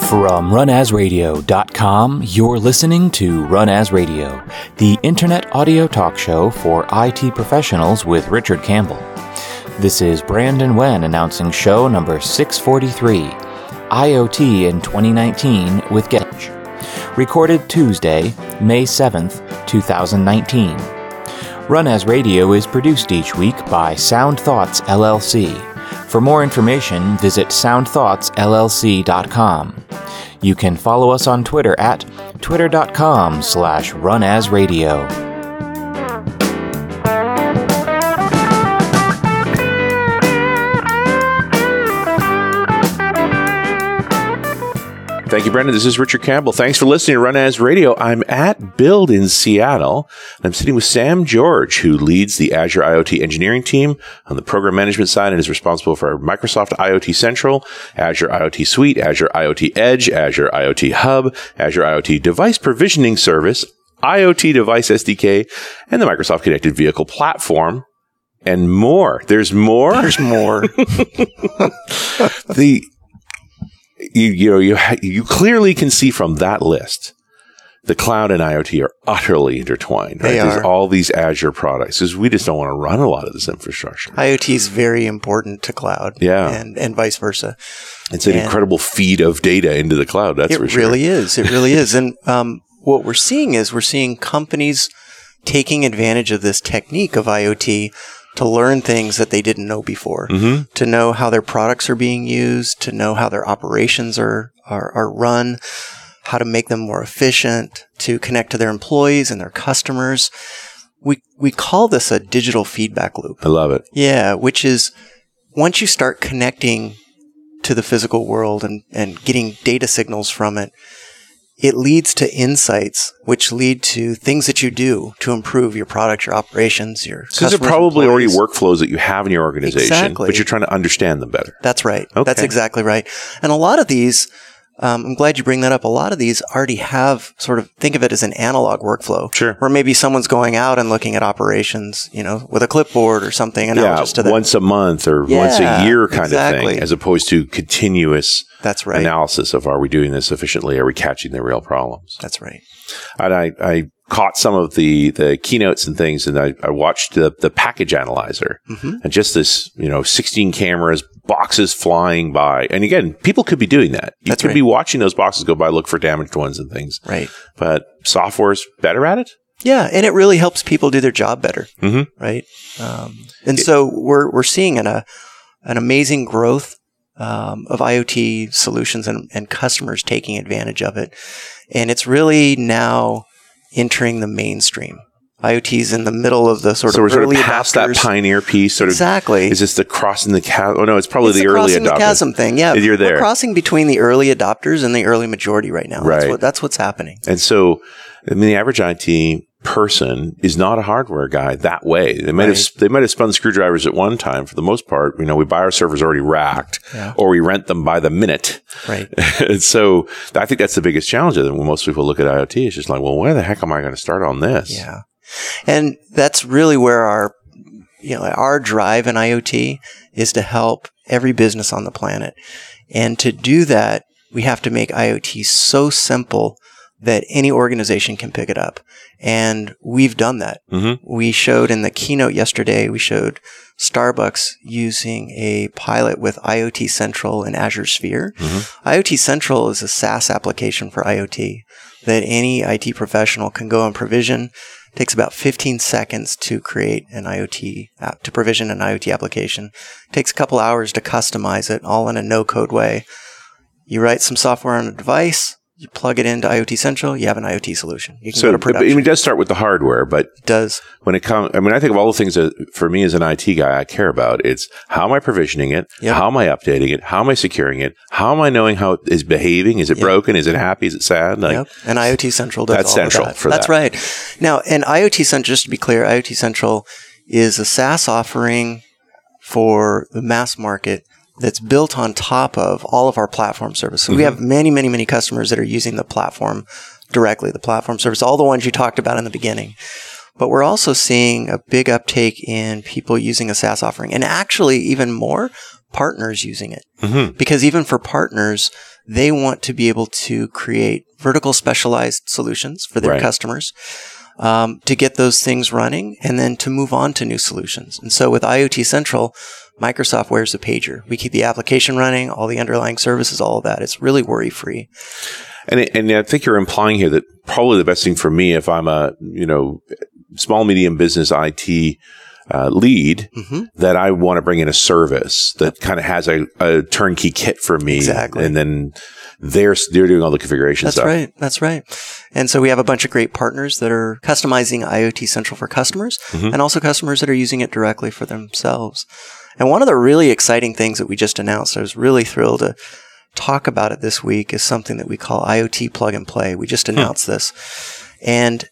From runasradio.com, you're listening to Run As Radio, the internet audio talk show for IT professionals with Richard Campbell. This is Brandon Wen announcing show number 643, IoT in 2019 with Getch. Recorded Tuesday, May 7th, 2019. Run As Radio is produced each week by Sound Thoughts LLC. For more information, visit soundthoughtsllc.com. You can follow us on Twitter at twitter.com/runasradio. Thank you, Brendan. This is Richard Campbell. Thanks for listening to Run As Radio. I'm at Build in Seattle. I'm sitting with Sam George, who leads the Azure IoT engineering team on the program management side and is responsible for Microsoft IoT Central, Azure IoT Suite, Azure IoT Edge, Azure IoT Hub, Azure IoT Device Provisioning Service, IoT Device SDK, and the Microsoft Connected Vehicle Platform, and more. There's more? There's more. You clearly can see from that list, the cloud and IoT are utterly intertwined. Right? There's all these Azure products because we just don't want to run a lot of this infrastructure. IoT is very important to cloud, and vice versa. It's an incredible feed of data into the cloud. That's for sure. It really is. It really is. And what we're seeing companies taking advantage of this technique of IoT to learn things that they didn't know before, to know how their products are being used, to know how their operations are run, how to make them more efficient, to connect to their employees and their customers. We call this a digital feedback loop. I love it. Yeah, which is once you start connecting to the physical world and getting data signals from it, it leads to insights, which lead to things that you do to improve your product, your operations, your customers. These are probably already workflows that you have in your organization, but you're trying to understand them better. That's right. Okay. That's exactly right. And a lot of these, I'm glad you bring that up. A lot of these already have think of it as an analog workflow. Sure. Where maybe someone's going out and looking at operations, with a clipboard or something. Analogous to that. Once a month or once a year kind of thing, as opposed to continuous analysis of, are we doing this efficiently? Are we catching the real problems? That's right. And I caught some of the keynotes and things, and I watched the package analyzer and just this, 16 cameras, boxes flying by. And again, people could be doing that. You could be watching those boxes go by, look for damaged ones and things. Right. But software's better at it? Yeah, and it really helps people do their job better. Right. So we're seeing an amazing growth of IoT solutions and customers taking advantage of it. And it's really now entering the mainstream. IoT is in the middle of the early adopters. So we're past that pioneer piece. Exactly. Is this the crossing the chasm? Oh, no, it's probably the early adopters. It's the chasm thing, yeah. You're there. We're crossing between the early adopters and the early majority right now. Right. That's what's happening. And so, the average IT person is not a hardware guy that way. They might have spun screwdrivers at one time. For the most part, we buy our servers already racked, or we rent them by the minute. Right. And so I think that's the biggest challenge. When most people look at IoT, it's just like, well, where the heck am I going to start on this? Yeah. And that's really where our drive in IoT is to help every business on the planet. And to do that, we have to make IoT so simple that any organization can pick it up. And we've done that. We showed in the keynote yesterday, we showed Starbucks using a pilot with IoT Central and Azure Sphere. IoT Central is a SaaS application for IoT that any IT professional can go and provision. It takes about 15 seconds to create an IoT app, to provision an IoT application. It takes a couple hours to customize it, all in a no-code way. You write some software on a device, you plug it into IoT Central, you have an IoT solution. You can go to production. It does start with the hardware, but it does. When it comes, I think of all the things that, for me as an IT guy, I care about. It's how am I provisioning it? Yep. How am I updating it? How am I securing it? How am I knowing how it is behaving? Is it broken? Is it happy? Is it sad? And IoT Central does that's all central of that. For that's that. That's right. Now, and IoT Central, just to be clear, IoT Central is a SaaS offering for the mass market that's built on top of all of our platform services. So we have many, many, many customers that are using the platform directly, the platform service, all the ones you talked about in the beginning. But we're also seeing a big uptake in people using a SaaS offering, and actually even more partners using it. Because even for partners, they want to be able to create vertical specialized solutions for their customers, to get those things running and then to move on to new solutions. And so with IoT Central, Microsoft wears the pager. We keep the application running, all the underlying services, all of that. It's really worry-free. And I think you're implying here that probably the best thing for me, if I'm a, small, medium business IT lead, that I want to bring in a service that kind of has a turnkey kit for me. Exactly. And then they're doing all the configuration stuff. That's right. And so we have a bunch of great partners that are customizing IoT Central for customers and also customers that are using it directly for themselves. And one of the really exciting things that we just announced, I was really thrilled to talk about it this week, is something that we call IoT Plug and Play. We just announced this. And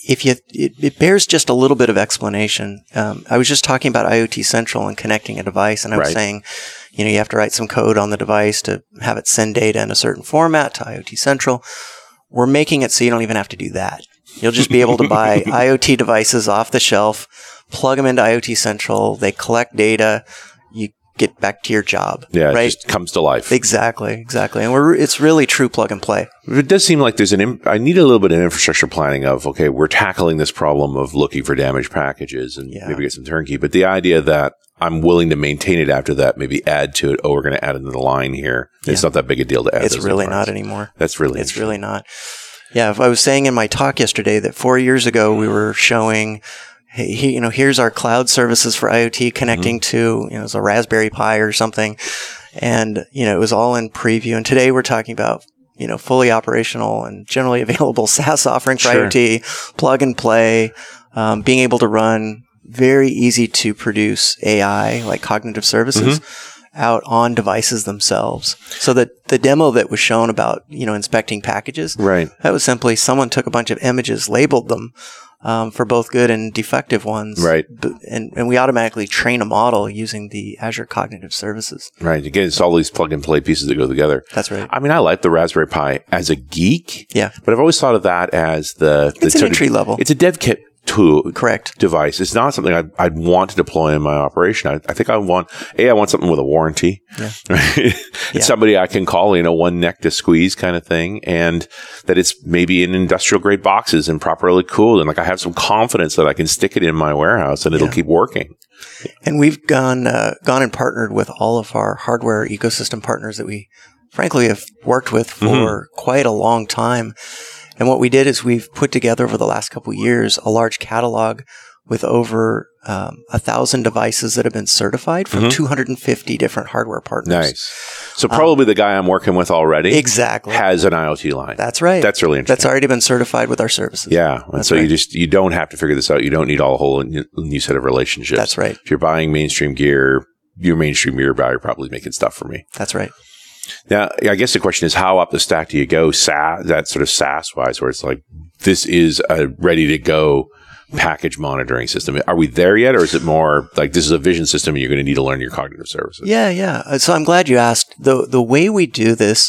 it bears just a little bit of explanation. I was just talking about IoT Central and connecting a device, and I was saying, you have to write some code on the device to have it send data in a certain format to IoT Central. We're making it so you don't even have to do that. You'll just be able to buy IoT devices off the shelf, plug them into IoT Central, they collect data, you get back to your job. Yeah, right? It just comes to life. Exactly. And it's really true plug and play. It does seem like I need a little bit of infrastructure planning of, okay, we're tackling this problem of looking for damaged packages and maybe get some turnkey. But the idea that I'm willing to maintain it after that, maybe add to it. Oh, we're going to add another line here. It's not that big a deal to add. It's really not anymore. That's really It's really not. Yeah. I was saying in my talk yesterday that 4 years ago we were showing, hey, here's our cloud services for IoT connecting to, it's a Raspberry Pi or something. And, it was all in preview. And today we're talking about, fully operational and generally available SaaS offering for IoT, plug and play, being able to run very easy to produce AI, like cognitive services, out on devices themselves. So that the demo that was shown about, inspecting packages, that was simply someone took a bunch of images, labeled them, for both good and defective ones. Right. And we automatically train a model using the Azure Cognitive Services. Right. Again, it's all these plug and play pieces that go together. That's right. I mean, I like the Raspberry Pi as a geek. Yeah. But I've always thought of that as it's an entry level. It's a dev kit tool. Correct. Device. It's not something I'd want to deploy in my operation. I think I want something with a warranty. Yeah. Right? It's somebody I can call, one neck to squeeze kind of thing. And that it's maybe in industrial grade boxes and properly cooled. And I have some confidence that I can stick it in my warehouse and it'll keep working. And we've gone and partnered with all of our hardware ecosystem partners that we frankly have worked with for quite a long time. And what we did is we've put together over the last couple of years a large catalog with over 1,000 devices that have been certified from 250 different hardware partners. Nice. So probably the guy I'm working with already has an IoT line. That's right. That's really interesting. That's already been certified with our services. Yeah. And so you don't have to figure this out. You don't need a whole new set of relationships. That's right. If you're buying mainstream gear, your mainstream gear buyer probably making stuff for me. That's right. Now, I guess the question is, how up the stack do you go, that sort of SaaS-wise, where it's like, this is a ready-to-go package monitoring system? Are we there yet, or is it more like this is a vision system and you're going to need to learn your cognitive services? Yeah. So I'm glad you asked. The way we do this,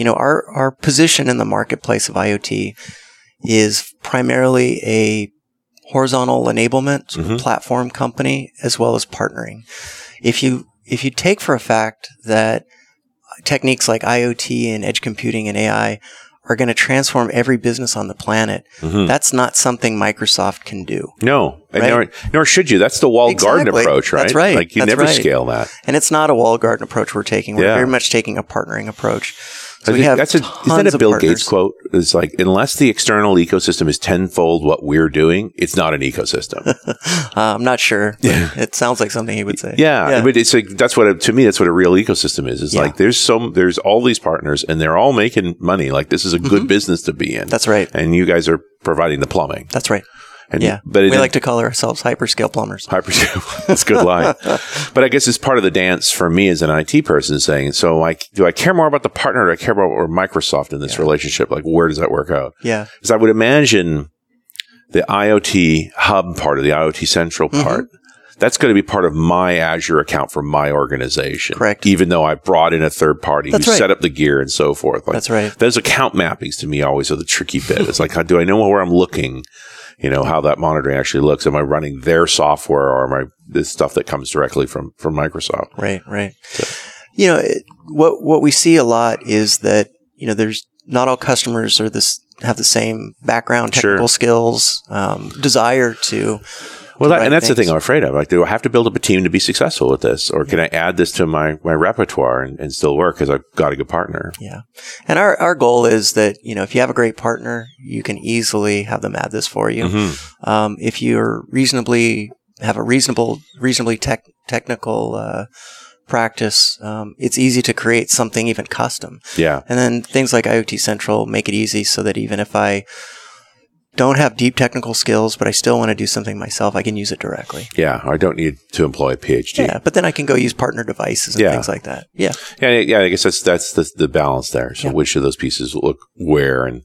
our position in the marketplace of IoT is primarily a horizontal enablement platform company as well as partnering. If you take for a fact that techniques like IoT and edge computing and AI are going to transform every business on the planet, that's not something Microsoft can do. No, and nor should you. That's the walled garden approach, right? That's right. Like you never scale that. And it's not a walled garden approach we're taking. We're very much taking a partnering approach. So isn't that a Bill Gates quote? It's like, unless the external ecosystem is tenfold what we're doing, it's not an ecosystem. I'm not sure. It sounds like something he would say. Yeah. But it's like, to me, that's what a real ecosystem is. It's like, there's all these partners and they're all making money. Like, this is a good business to be in. That's right. And you guys are providing the plumbing. That's right. And, but we like to call ourselves hyperscale plumbers. Hyperscale. That's a good line. But I guess it's part of the dance for me as an IT person saying, so do I care more about the partner or do I care about Microsoft in this relationship? Like, where does that work out? Yeah. Because I would imagine the IoT hub part of the IoT Central part, that's going to be part of my Azure account for my organization. Correct. Even though I brought in a third party who set up the gear and so forth. Like, that's right. Those account mappings to me always are the tricky bit. It's like, do I know where I'm looking? How that monitoring actually looks. Am I running their software or am I this stuff that comes directly from Microsoft? Right. What we see a lot is that, there's not all customers have the same background, technical skills, desire to. Well, and that's the thing I'm afraid of. Like, do I have to build up a team to be successful with this? Or can I add this to my repertoire and still work because I've got a good partner? Yeah. And our goal is that, if you have a great partner, you can easily have them add this for you. Mm-hmm. If you're have a reasonably technical practice, it's easy to create something even custom. Yeah. And then things like IoT Central make it easy so that even if I don't have deep technical skills, but I still want to do something myself, I can use it directly. Yeah, I don't need to employ a PhD. Yeah, but then I can go use partner devices and things like that. Yeah. Yeah, I guess that's the balance there. So which of those pieces look where? And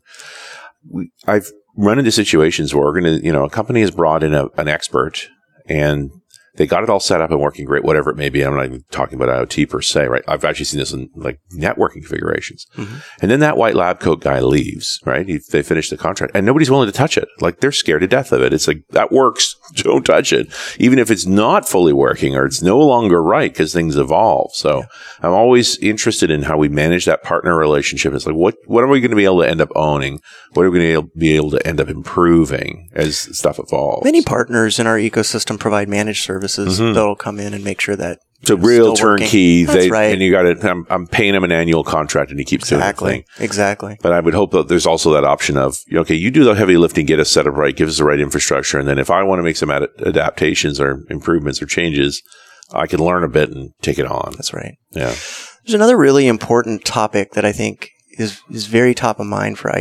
I've run into situations where we're going to, a company has brought in an expert and they got it all set up and working great, whatever it may be. I'm not even talking about IoT per se, right? I've actually seen this in like networking configurations. Mm-hmm. And then that white lab coat guy leaves, right? They finish the contract and nobody's willing to touch it. Like they're scared to death of it. It's like, that works. Don't touch it. Even if it's not fully working or it's no longer right because things evolve. So I'm always interested in how we manage that partner relationship. It's like, what are we going to be able to end up owning? What are we going to be able to end up improving as stuff evolves? Many partners in our ecosystem provide managed services that'll come in and make sure that it's a real turnkey. That's right. And you got it. I'm paying him an annual contract, and he keeps doing the thing. Exactly. But I would hope that there's also that option of, okay, you do the heavy lifting, get us set up right, give us the right infrastructure, and then if I want to make some adaptations or improvements or changes, I can learn a bit and take it on. That's right. Yeah. There's another really important topic that I think is very top of mind for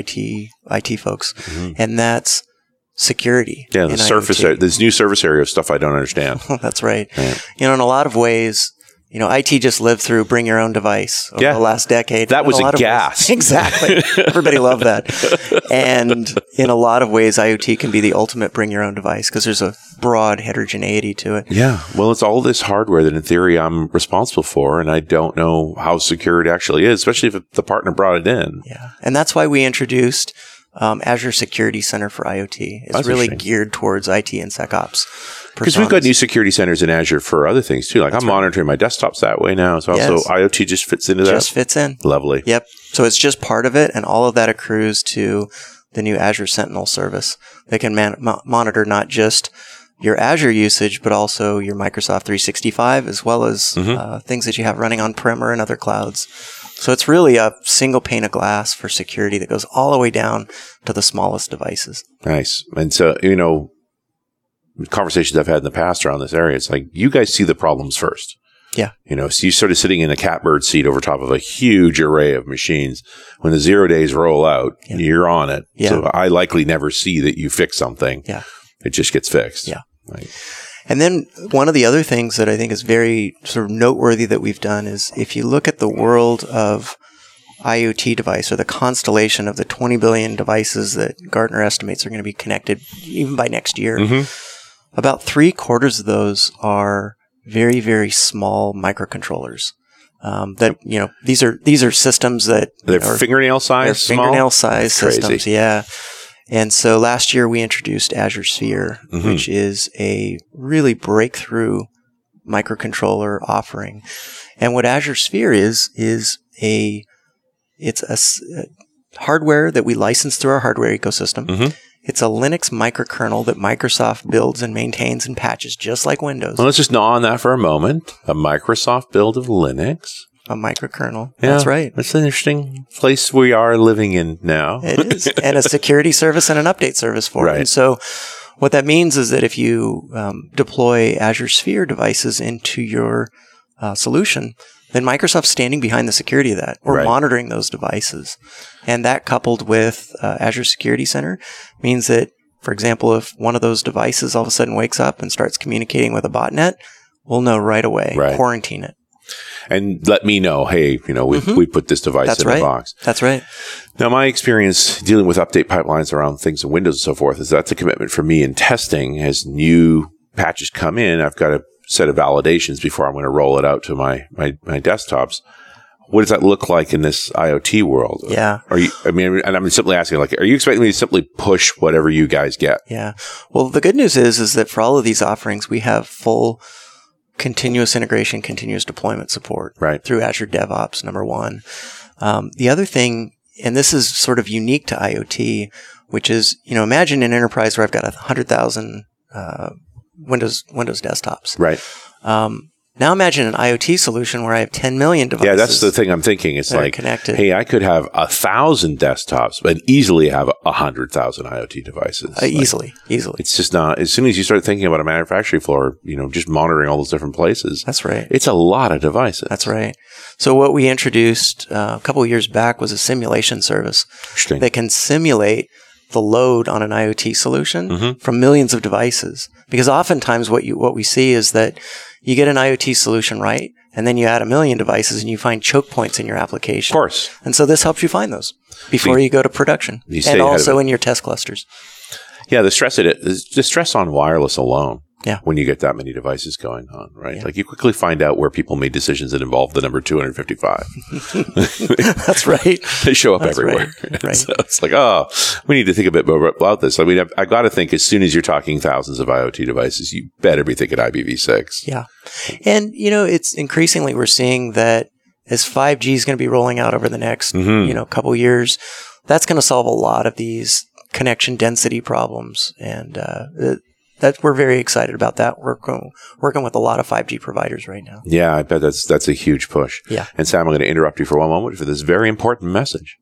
IT folks, and that's security. Yeah, the surface area, this new surface area of stuff I don't understand. That's right. In a lot of ways, IT just lived through bring your own device over the last decade. That was a gas. Exactly. Everybody loved that. And in a lot of ways, IoT can be the ultimate bring your own device because there's a broad heterogeneity to it. Yeah. Well, it's all this hardware that in theory I'm responsible for, and I don't know how secure it actually is, especially if the partner brought it in. Yeah. And that's why we introduced Azure Security Center for IoT. It's really geared towards IT and SecOps. Because we've got new security centers in Azure for other things too. Like I'm monitoring my desktops that way now. So also IoT just fits into that. Just fits in. Lovely. Yep. So it's just part of it. And all of that accrues to the new Azure Sentinel service that can monitor not just your Azure usage, but also your Microsoft 365, as well as things that you have running on-prem or in other clouds. So it's really a single pane of glass for security that goes all the way down to the smallest devices. Nice. And so, conversations I've had in the past around this area, it's like you guys see the problems first. Yeah. So you're sort of sitting in a catbird seat over top of a huge array of machines. When the 0 days roll out, you're on it. Yeah. So I likely never see that you fix something. Yeah. It just gets fixed. Yeah. Right. And then one of the other things that I think is very sort of noteworthy that we've done is if you look at the world of IoT device or the constellation of the 20 billion devices that Gartner estimates are going to be connected even by next year, about 3/4 of those are very, very small microcontrollers. These are systems that they're fingernail size. They're fingernail size systems. Yeah. And so last year we introduced Azure Sphere, which is a really breakthrough microcontroller offering. And what Azure Sphere is it's a hardware that we license through our hardware ecosystem. It's a Linux microkernel that Microsoft builds and maintains and patches just like Windows. Well, let's just gnaw on that for a moment. A Microsoft build of Linux. A microkernel. Yeah, that's right. It's an interesting place we are living in now. It is. And a security service and an update service for it. And so what that means is that if you deploy Azure Sphere devices into your solution, then Microsoft's standing behind the security of that or monitoring those devices. And that coupled with Azure Security Center means that, for example, if one of those devices all of a sudden wakes up and starts communicating with a botnet, we'll know right away, quarantine it. And let me know, hey, we put this device in the box. That's right. Now, my experience dealing with update pipelines around things in Windows and so forth is that's a commitment for me in testing. As new patches come in, I've got a set of validations before I'm going to roll it out to my desktops. What does that look like in this IoT world? Yeah. And I'm simply asking, are you expecting me to simply push whatever you guys get? Yeah. Well, the good news is that for all of these offerings, we have full continuous integration, continuous deployment support through Azure DevOps, number one. The other thing, and this is sort of unique to IoT, which is, imagine an enterprise where I've got 100,000 Windows desktops. Right. Now imagine an IoT solution where I have 10 million devices. Yeah, that's the thing I'm thinking. It's like, connected. Hey, I could have 1,000 desktops, but easily have 100,000 IoT devices. Easily. It's just not. As soon as you start thinking about a manufacturing floor, just monitoring all those different places. That's right. It's a lot of devices. That's right. So what we introduced a couple of years back was a simulation service that can simulate the load on an IoT solution from millions of devices. Because oftentimes what we see is that you get an IoT solution right, and then you add 1 million devices and you find choke points in your application. Of course. And so this helps you find those before you go to production. And also in your test clusters. Yeah, the stress on wireless alone. Yeah. When you get that many devices going on, right? Yeah. Like you quickly find out where people made decisions that involve the number 255. That's right. They show up everywhere. Right. So it's like, we need to think a bit more about this. I mean, I got to think as soon as you're talking thousands of IoT devices, you better be thinking IPv6. Yeah. And, it's increasingly we're seeing that as 5G is going to be rolling out over the next, couple years, that's going to solve a lot of these connection density problems. And, that we're very excited about that. We're working with a lot of 5G providers right now. Yeah, I bet that's a huge push. Yeah. And Sam, I'm going to interrupt you for one moment for this very important message.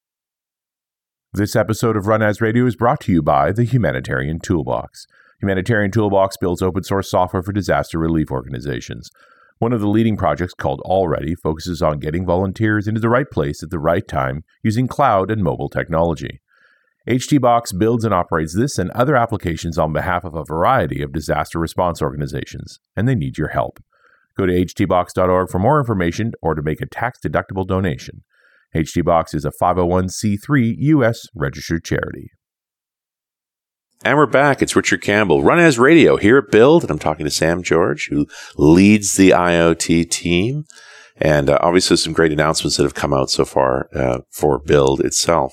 This episode of Run As Radio is brought to you by the Humanitarian Toolbox. Humanitarian Toolbox builds open source software for disaster relief organizations. One of the leading projects, called Already, focuses on getting volunteers into the right place at the right time using cloud and mobile technology. HTBox builds and operates this and other applications on behalf of a variety of disaster response organizations, and they need your help. Go to htbox.org for more information or to make a tax-deductible donation. HTBox is a 501c3 U.S. registered charity. And we're back. It's Richard Campbell, Run As Radio here at Build, and I'm talking to Sam George, who leads the IoT team. And obviously some great announcements that have come out so far for Build itself.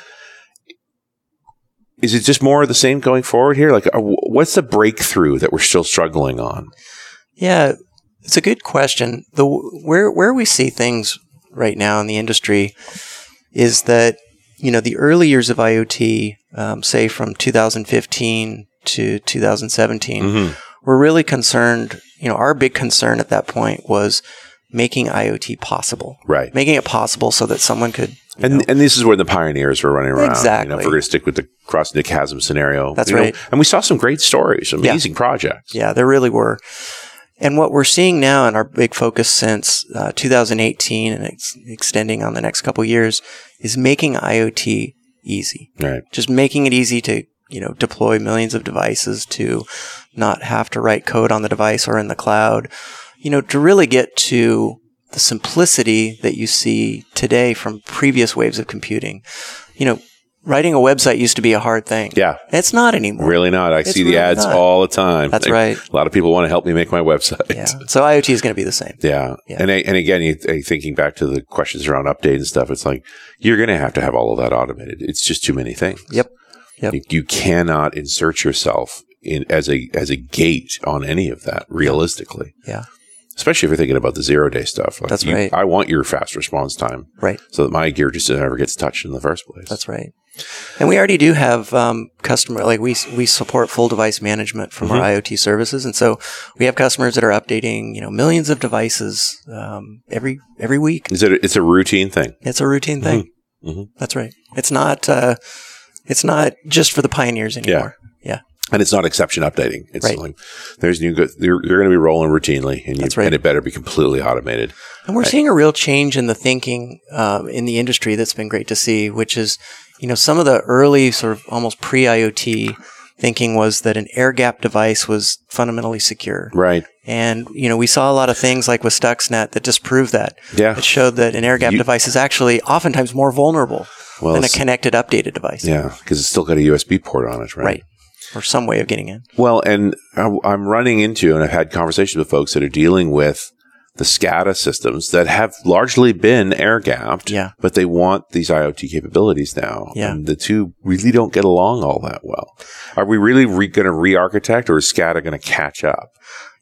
Is it just more of the same going forward here? Like, what's the breakthrough that we're still struggling on? Yeah, it's a good question. Where we see things right now in the industry is that, the early years of IoT, say from 2015 to 2017, we're really concerned. Our big concern at that point was making IoT possible. Right. Making it possible so that someone could... And this is where the pioneers were running around. Exactly. If we're going to stick with the crossing the chasm scenario. That's right. And we saw some great stories, amazing projects. Yeah, there really were. And what we're seeing now, and our big focus since 2018 and extending on the next couple of years, is making IoT easy. Right. Just making it easy to, deploy millions of devices, to not have to write code on the device or in the cloud, to really get to the simplicity that you see today from previous waves of computing. Writing a website used to be a hard thing. Yeah. It's not anymore. Really not. I see the ads all the time. That's right. A lot of people want to help me make my website. Yeah. So IoT is going to be the same. Yeah. And again, thinking back to the questions around update and stuff, it's like, you're going to have all of that automated. It's just too many things. Yep. You cannot insert yourself in as a gate on any of that realistically. Yeah. Especially if you're thinking about the 0-day stuff. Like That's right. I want your fast response time. Right. So that my gear just never gets touched in the first place. That's right. And we already do have customer, like we support full device management from our IoT services. And so we have customers that are updating, millions of devices every week. It's a routine thing. It's a routine thing. That's right. It's not just for the pioneers anymore. Yeah. And it's not exception updating. It's right. like there's new good. You're going to be rolling routinely, and That's right. And it better be completely automated. And we're seeing a real change in the thinking in the industry that's been great to see, which is, some of the early sort of almost pre-IoT thinking was that an air-gapped device was fundamentally secure. Right. And, we saw a lot of things like with Stuxnet that disproved that. Yeah. It showed that an air-gapped device is actually oftentimes more vulnerable than a connected, updated device. Yeah, because it's still got a USB port on it, right? Right. Or some way of getting in. Well, and I'm running into, and I've had conversations with folks that are dealing with the SCADA systems that have largely been air-gapped, but they want these IoT capabilities now. Yeah. And the two really don't get along all that well. Are we really going to re-architect, or is SCADA going to catch up?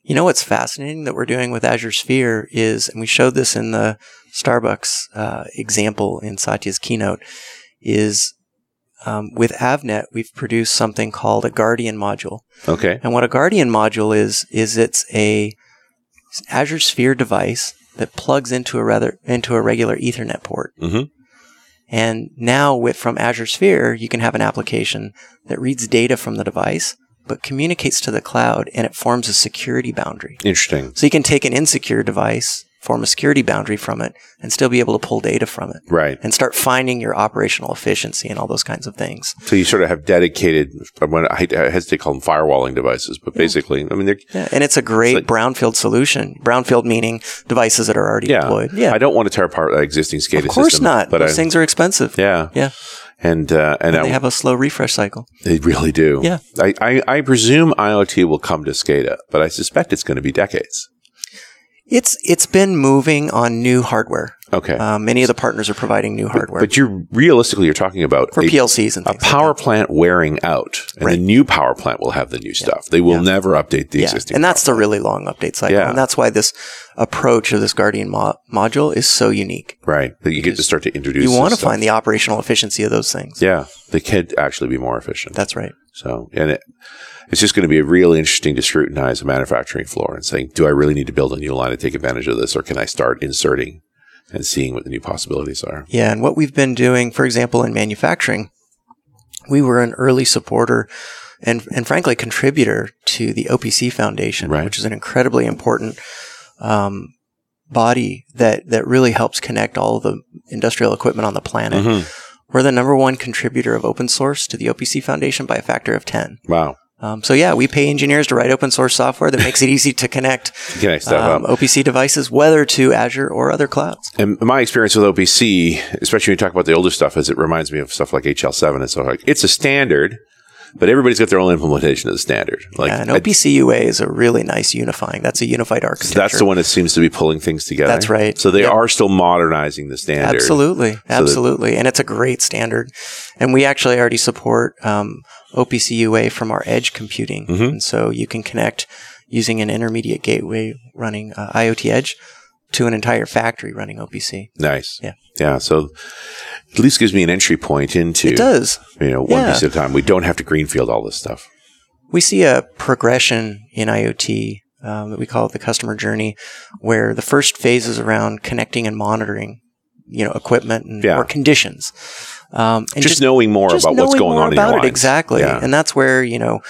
You know what's fascinating that we're doing with Azure Sphere is, and we showed this in the Starbucks example in Satya's keynote, is with Avnet, we've produced something called a Guardian module. Okay. And what a Guardian module is it's a Azure Sphere device that plugs into a regular Ethernet port. Mm-hmm. And now from Azure Sphere, you can have an application that reads data from the device, but communicates to the cloud, and it forms a security boundary. Interesting. So you can take an insecure device, form a security boundary from it, and still be able to pull data from it. Right. And start finding your operational efficiency and all those kinds of things. So you sort of have dedicated, I hesitate to call them firewalling devices, but basically, I mean, they're... and it's a great brownfield solution. Brownfield meaning devices that are already deployed. Yeah. I don't want to tear apart the existing SCADA system. Of course not. But those things are expensive. Yeah. Yeah. And they have a slow refresh cycle. They really do. Yeah. I presume IoT will come to SCADA, but I suspect it's going to be decades. It's been moving on new hardware. Okay. Many of the partners are providing new hardware. But you're talking about for PLCs and things a power plant wearing out, and the new power plant will have the new stuff. They will never update the existing. And that's the really long update cycle. Yeah. And that's why this approach of this Guardian module is so unique. Right. That you get to start to introduce. You want to find the operational efficiency of those things. Yeah. They could actually be more efficient. That's right. So, and it's just going to be really interesting to scrutinize a manufacturing floor and saying, do I really need to build a new line to take advantage of this, or can I start inserting and seeing what the new possibilities are? Yeah, and what we've been doing, for example, in manufacturing, we were an early supporter and frankly contributor to the OPC Foundation, which is an incredibly important body that really helps connect all of the industrial equipment on the planet. Mm-hmm. We're the number one contributor of open source to the OPC Foundation by a factor of 10. Wow. So we pay engineers to write open source software that makes it easy to connect OPC devices, whether to Azure or other clouds. And my experience with OPC, especially when you talk about the older stuff, is it reminds me of stuff like HL7 and stuff like. It's a standard, but everybody's got their own implementation of the standard. And OPC UA is a really nice unifying. That's a unified architecture. So that's the one that seems to be pulling things together. That's right. So they are still modernizing the standard. Absolutely. And it's a great standard. And we actually already support OPC UA from our edge computing. Mm-hmm. And so you can connect using an intermediate gateway running IoT Edge to an entire factory running OPC. Nice. Yeah. Yeah. So at least gives me an entry point into, it does. One piece at a time. We don't have to greenfield all this stuff. We see a progression in IoT that we call it the customer journey, where the first phase is around connecting and monitoring, equipment and or conditions. And just knowing more about what's going on in your lines. Exactly. Yeah. And that's where, you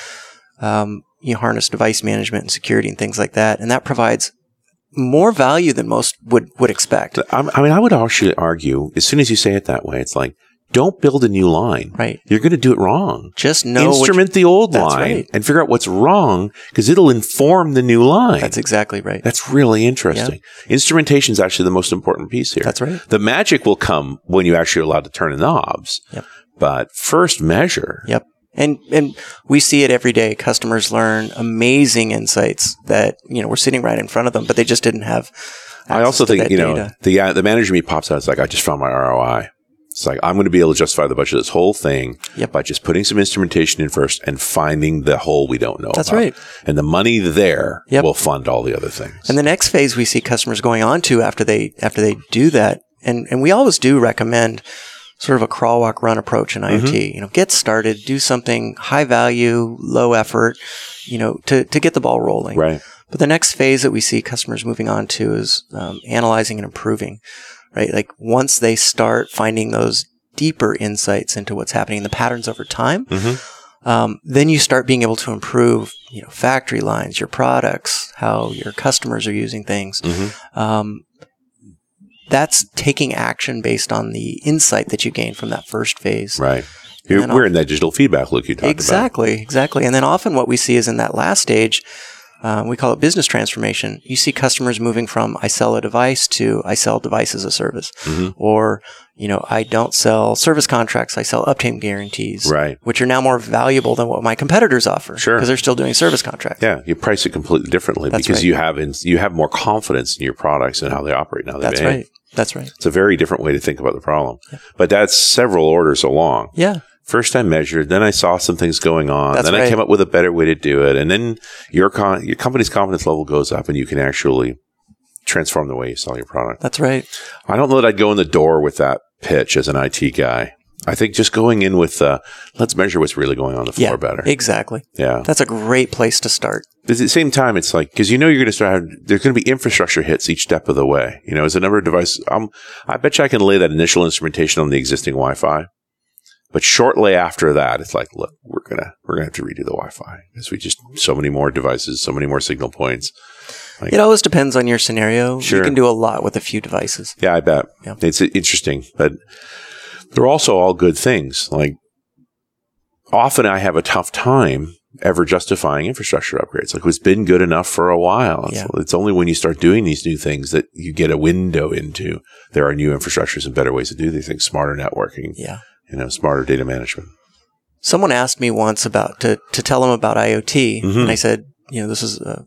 harness device management and security and things like that. And that provides more value than most would expect. I would actually argue, as soon as you say it that way, it's like, don't build a new line. Right. You're going to do it wrong. Just know instrument the old line and figure out what's wrong, because it'll inform the new line. That's exactly right. That's really interesting. Yeah. Instrumentation is actually the most important piece here. That's right. The magic will come when you actually are allowed to turn the knobs. Yep. But first measure. Yep. And we see it every day. Customers learn amazing insights that, we're sitting right in front of them, but they just didn't have access I also think, data. the manager me pops out. It's like, I just found my ROI. It's like, I'm going to be able to justify the budget of this whole thing by just putting some instrumentation in first and finding the hole we don't know That's about. right. And the money there will fund all the other things. And the next phase we see customers going on to after they do that, and we always do recommend sort of a crawl, walk, run approach in IoT. Mm-hmm. Get started, do something high value, low effort, to get the ball rolling. Right. But the next phase that we see customers moving on to is analyzing and improving. Right? Like once they start finding those deeper insights into what's happening in the patterns over time, then you start being able to improve, factory lines, your products, how your customers are using things. Mm-hmm. That's taking action based on the insight that you gain from that first phase. Right. We're in that digital feedback loop you talked about. Exactly. And then often what we see is in that last stage, we call it business transformation. You see customers moving from I sell a device to I sell device as a service. Mm-hmm. Or, I don't sell service contracts. I sell uptime guarantees. Right. Which are now more valuable than what my competitors offer. Sure. Because they're still doing service contracts. Yeah. You price it completely differently. That's because right. you have more confidence in your products and how they operate now. That's right. That's right. It's a very different way to think about the problem. Yeah. But that's several orders along. Yeah. First I measured, then I saw some things going on, That's then right. I came up with a better way to do it, and then your company's confidence level goes up, and you can actually transform the way you sell your product. That's right. I don't know that I'd go in the door with that pitch as an IT guy. I think just going in with, let's measure what's really going on the floor better. Exactly. Yeah. That's a great place to start. At the same time, it's like, because you're going to start, there's going to be infrastructure hits each step of the way. As a number of devices, I bet you I can lay that initial instrumentation on the existing Wi-Fi. But shortly after that, it's like, look, we're gonna have to redo the Wi-Fi because we just so many more devices, so many more signal points. Like, it always depends on your scenario. Sure. You can do a lot with a few devices. Yeah, I bet. Yeah. It's interesting, but they're also all good things. Like, often I have a tough time ever justifying infrastructure upgrades. Like, it's been good enough for a while. It's only when you start doing these new things that you get a window into there are new infrastructures and better ways to do these things, smarter networking. Yeah. Smarter data management. Someone asked me once to tell them about IoT, and I said, this is a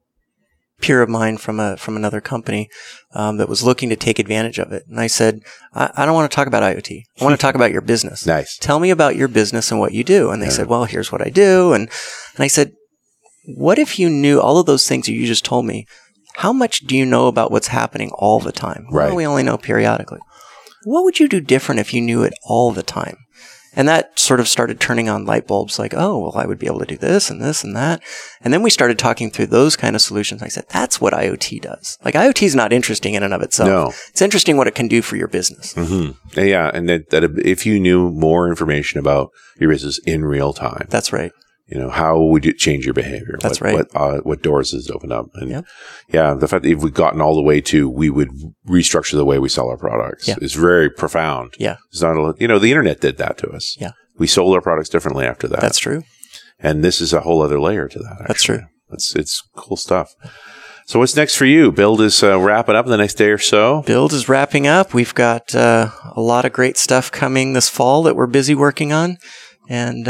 peer of mine from another company that was looking to take advantage of it. And I said, I don't want to talk about IoT. I want to talk about your business. Nice. Tell me about your business and what you do. And they said, well, here's what I do. And I said, what if you knew all of those things that you just told me? How much do you know about what's happening all the time? Right. Well, we only know periodically. What would you do different if you knew it all the time? And that sort of started turning on light bulbs like, oh, well, I would be able to do this and this and that. And then we started talking through those kind of solutions. I said, that's what IoT does. Like, IoT is not interesting in and of itself. No. It's interesting what it can do for your business. Mm-hmm. Yeah. And that if you knew more information about your business in real time. That's right. How would it change your behavior? That's right. What doors does it open up? And the fact that if we've gotten all the way to we would restructure the way we sell our products is very profound. Yeah. It's not the internet did that to us. Yeah. We sold our products differently after that. That's true. And this is a whole other layer to that. Actually. That's true. It's cool stuff. So what's next for you? Build is wrapping up in the next day or so. Build is wrapping up. We've got a lot of great stuff coming this fall that we're busy working on. And,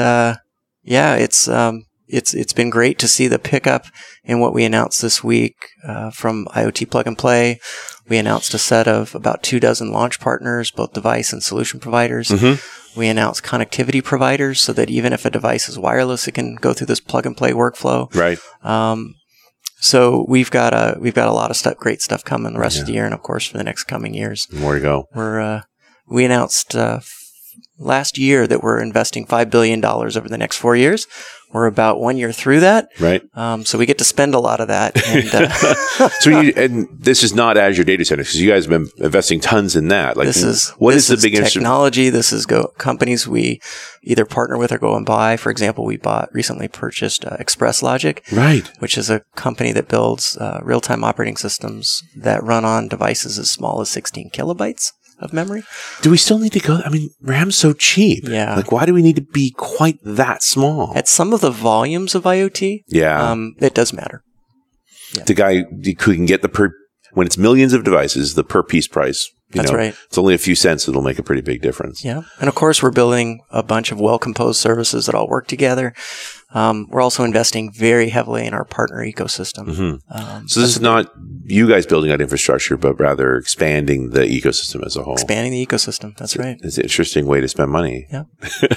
it's been great to see the pickup in what we announced this week from IoT Plug and Play. We announced a set of about 24 launch partners, both device and solution providers. Mm-hmm. We announced connectivity providers so that even if a device is wireless, it can go through this plug and play workflow. Right. So we've got a lot of great stuff coming the rest of the year, and of course for the next coming years. More to go. We announced last year that we're investing $5 billion over the next 4 years. We're about 1 year through that. Right. So we get to spend a lot of that. And, and this is not Azure Data Center because you guys have been investing tons in that. Like, what is the big technology? This is companies we either partner with or go and buy. For example, we recently purchased Express Logic, right, which is a company that builds real-time operating systems that run on devices as small as 16 kilobytes of memory. Do we still need to go? I mean, RAM's so cheap. Yeah. Like, why do we need to be quite that small? At some of the volumes of IoT, it does matter. Yeah. The guy who can get when it's millions of devices, the per piece price. That's right. It's only a few cents. It'll make a pretty big difference. Yeah. And of course, we're building a bunch of well-composed services that all work together. We're also investing very heavily in our partner ecosystem. Mm-hmm. So this is not you guys building out infrastructure, but rather expanding the ecosystem as a whole. Expanding the ecosystem. That's right. It's an interesting way to spend money. Yeah.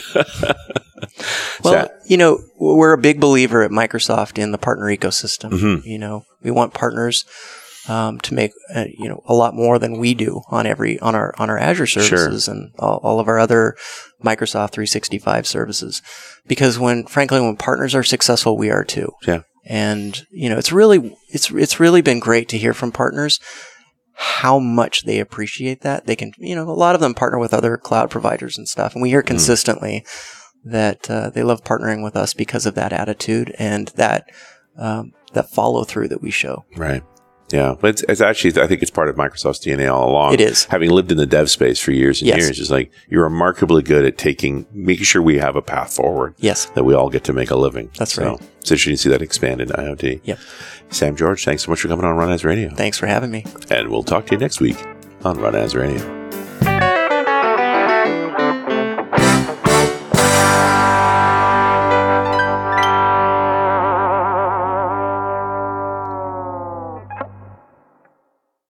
Well, we're a big believer at Microsoft in the partner ecosystem. Mm-hmm. We want partners to make a lot more than we do on our Azure services and all of our other Microsoft 365 services, because when partners are successful, we are too. Yeah. And it's really been great to hear from partners how much they appreciate that. They can a lot of them partner with other cloud providers and stuff, and we hear consistently that they love partnering with us because of that attitude and that follow through that we show. Right. Yeah, but it's actually, I think it's part of Microsoft's DNA all along. It is. Having lived in the dev space for years and years, it's like you're remarkably good at making sure we have a path forward. Yes. That we all get to make a living. That's right. It's interesting to see that expand into IoT. Yep. Sam George, thanks so much for coming on Run As Radio. Thanks for having me. And we'll talk to you next week on Run As Radio.